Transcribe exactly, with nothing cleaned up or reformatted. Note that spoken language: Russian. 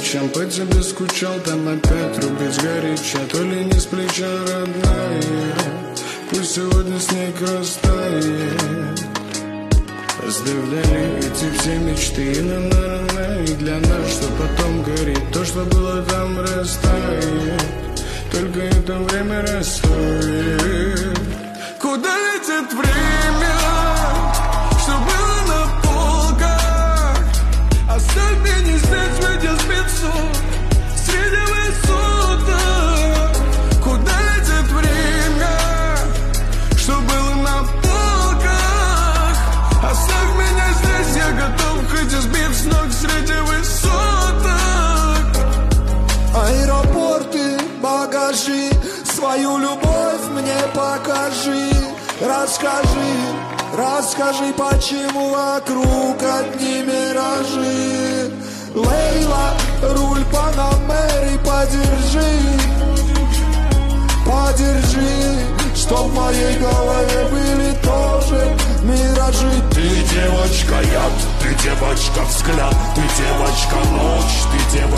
ночам по тебе скучал, там опять рубить горяча. То ли не с плеча родная, пусть сегодня снег растает. Оставь вдали эти все мечты, на на и для нас, что потом горит. То, что было там, растает, только это время расстроит. Куда летит время, что было на полках? Оставь меня здесь, выйдя с пиццу среди высоток. Куда летит время, что было на полках? Оставь меня здесь, я готов хоть и сбив с ног среди высоток. Аэропорты, багажи, свою любовь мне покажи. Расскажи, расскажи, почему вокруг одни миражи. Лейла, руль Панамери, подержи, подержи, что в моей голове были тоже миражи. Ты девочка яд, ты девочка взгляд, ты девочка ночь, ты девочка